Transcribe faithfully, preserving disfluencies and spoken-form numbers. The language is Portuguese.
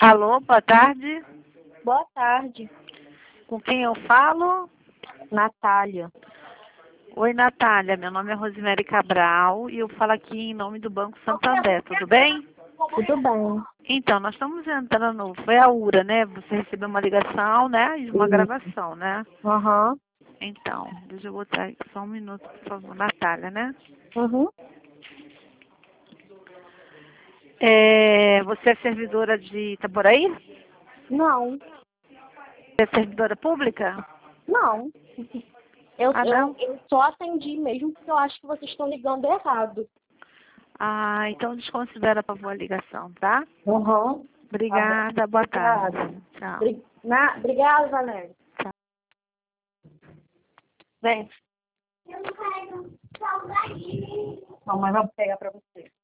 Alô, boa tarde. Boa tarde, Com quem eu falo? Natália. Oi, Natália. Meu nome é Rosemary Cabral e eu falo aqui em nome do Banco Santander. Tudo bem? Tudo bem? Então, nós estamos entrando. Foi a URA, né? Você recebeu uma ligação, né? E uma Isso. gravação, né? Aham. Então, deixa eu botar aqui só um minuto, por favor. Natália, né? Uhum. É, você é servidora de Itaboraí? Não, Você é servidora pública? não. Eu, Ah, eu, não? eu só atendi mesmo porque eu acho que vocês estão ligando errado. Ah, então desconsidera, por favor, a ligação, tá? Aham. Obrigada, boa Obrigada. tarde. Tchau. Bri- Na... Obrigada, Valéria. Tchau. Vem. Mamãe vai pegar pra você.